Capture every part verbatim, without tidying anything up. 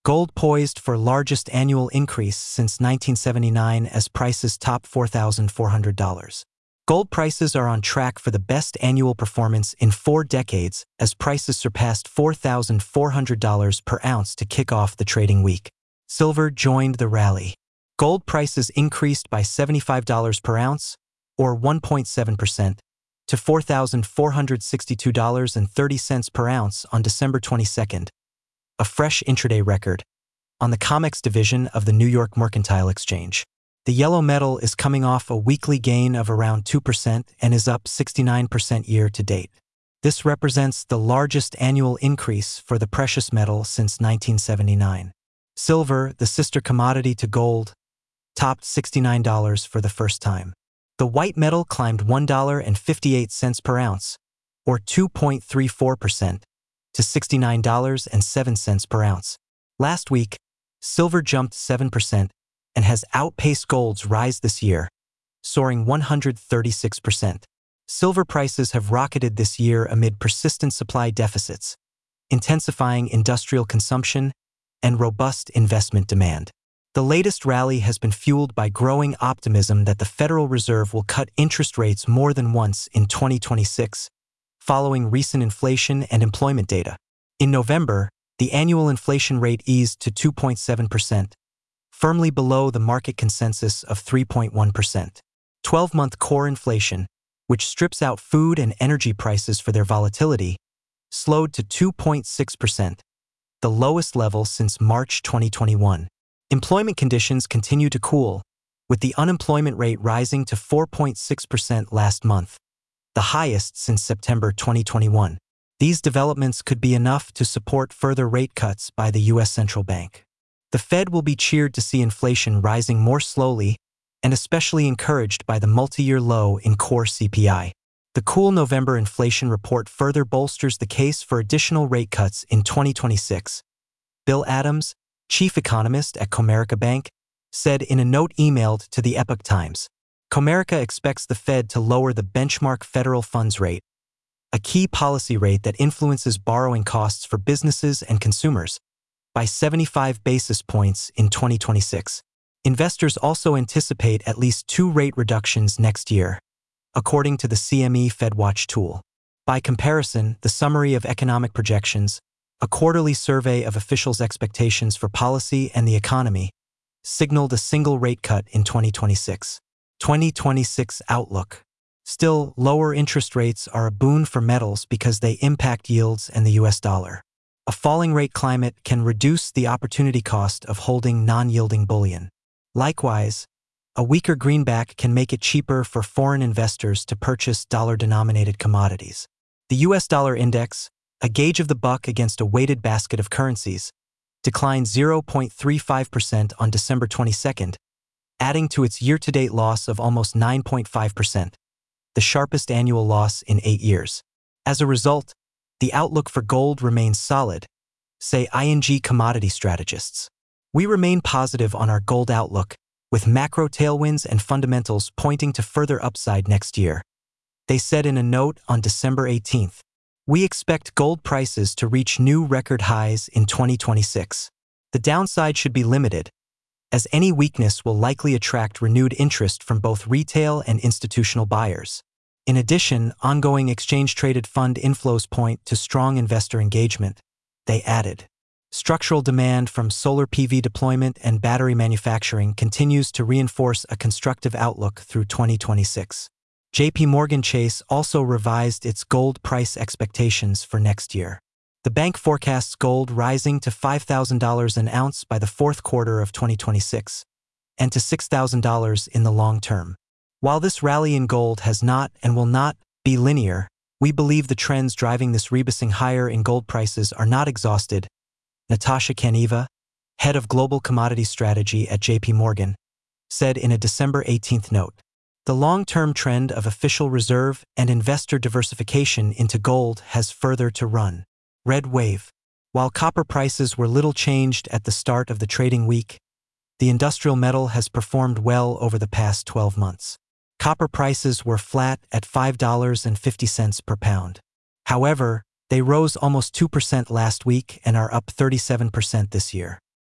Gold poised for largest annual increase since nineteen seventy-nine as prices top four thousand four hundred dollars. Gold prices are on track for the best annual performance in four decades as prices surpassed four thousand four hundred dollars per ounce to kick off the trading week. Silver joined the rally. Gold prices increased by seventy-five dollars per ounce, or one point seven percent, to four thousand four hundred sixty-two dollars and thirty cents per ounce on December twenty-second, a fresh intraday record, on the COMEX division of the New York Mercantile Exchange. The yellow metal is coming off a weekly gain of around two percent and is up sixty-nine percent year to date. This represents the largest annual increase for the precious metal since nineteen seventy-nine. Silver, the sister commodity to gold, topped sixty-nine dollars for the first time. The white metal climbed one dollar and fifty-eight cents per ounce, or two point three four percent, to sixty-nine dollars and seven cents per ounce. Last week, silver jumped seven percent and has outpaced gold's rise this year, soaring one hundred thirty-six percent. Silver prices have rocketed this year amid persistent supply deficits, intensifying industrial consumption, and robust investment demand. The latest rally has been fueled by growing optimism that the Federal Reserve will cut interest rates more than once in twenty twenty-six, following recent inflation and employment data. In November, the annual inflation rate eased to two point seven percent, firmly below the market consensus of three point one percent. twelve-month core inflation, which strips out food and energy prices for their volatility, slowed to two point six percent, the lowest level since March twenty twenty-one. Employment conditions continue to cool, with the unemployment rate rising to four point six percent last month, the highest since September twenty twenty-one. These developments could be enough to support further rate cuts by the U S Central Bank. The Fed will be cheered to see inflation rising more slowly and especially encouraged by the multi-year low in core C P I. The cool November inflation report further bolsters the case for additional rate cuts in twenty twenty-six. Bill Adams, chief economist at Comerica Bank, said in a note emailed to the Epoch Times, Comerica expects the Fed to lower the benchmark federal funds rate, a key policy rate that influences borrowing costs for businesses and consumers, by seventy-five basis points in twenty twenty-six. Investors also anticipate at least two rate reductions next year, according to the C M E FedWatch tool. By comparison, the Summary of Economic Projections, a quarterly survey of officials' expectations for policy and the economy, signaled a single rate cut in twenty twenty-six. twenty twenty-six outlook. Still, lower interest rates are a boon for metals because they impact yields and the U S dollar. A falling rate climate can reduce the opportunity cost of holding non-yielding bullion. Likewise, a weaker greenback can make it cheaper for foreign investors to purchase dollar-denominated commodities. The U S dollar index, a gauge of the buck against a weighted basket of currencies, declined zero point three five percent on December twenty-second, adding to its year-to-date loss of almost nine point five percent, the sharpest annual loss in eight years. As a result, the outlook for gold remains solid, say I N G commodity strategists. We remain positive on our gold outlook, with macro tailwinds and fundamentals pointing to further upside next year. They said in a note on December eighteenth, we expect gold prices to reach new record highs in twenty twenty-six. The downside should be limited, as any weakness will likely attract renewed interest from both retail and institutional buyers. In addition, ongoing exchange-traded fund inflows point to strong investor engagement. They added, structural demand from solar P V deployment and battery manufacturing continues to reinforce a constructive outlook through twenty twenty-six. J P Morgan Chase also revised its gold price expectations for next year. The bank forecasts gold rising to five thousand dollars an ounce by the fourth quarter of twenty twenty-six, and to six thousand dollars in the long term. While this rally in gold has not and will not be linear, we believe the trends driving this rebasing higher in gold prices are not exhausted, Natasha Kaneva, head of global commodity strategy at J P Morgan, said in a December eighteenth note. The long-term trend of official reserve and investor diversification into gold has further to run. Red wave. While copper prices were little changed at the start of the trading week, the industrial metal has performed well over the past twelve months. Copper prices were flat at five dollars and fifty cents per pound. However, they rose almost two percent last week and are up thirty-seven percent this year.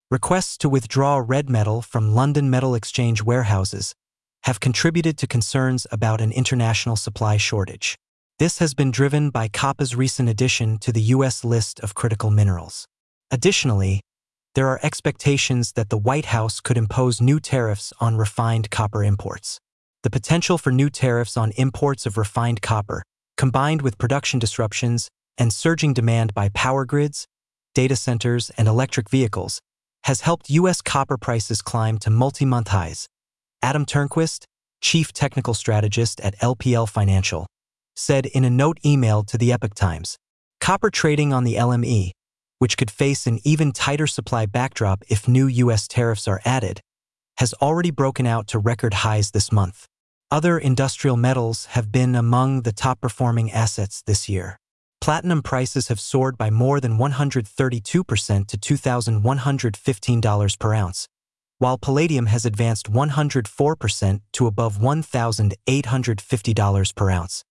Requests to withdraw red metal from London Metal Exchange warehouses have contributed to concerns about an international supply shortage. This has been driven by copper's recent addition to the U S list of critical minerals. Additionally, there are expectations that the White House could impose new tariffs on refined copper imports. The potential for new tariffs on imports of refined copper, combined with production disruptions and surging demand by power grids, data centers, and electric vehicles, has helped U S copper prices climb to multi-month highs. Adam Turnquist, chief technical strategist at L P L Financial, said in a note emailed to the Epoch Times, "Copper trading on the L M E, which could face an even tighter supply backdrop if new U S tariffs are added, has already broken out to record highs this month." Other industrial metals have been among the top-performing assets this year. Platinum prices have soared by more than one hundred thirty-two percent to two thousand one hundred fifteen dollars per ounce, while palladium has advanced one hundred four percent to above one thousand eight hundred fifty dollars per ounce.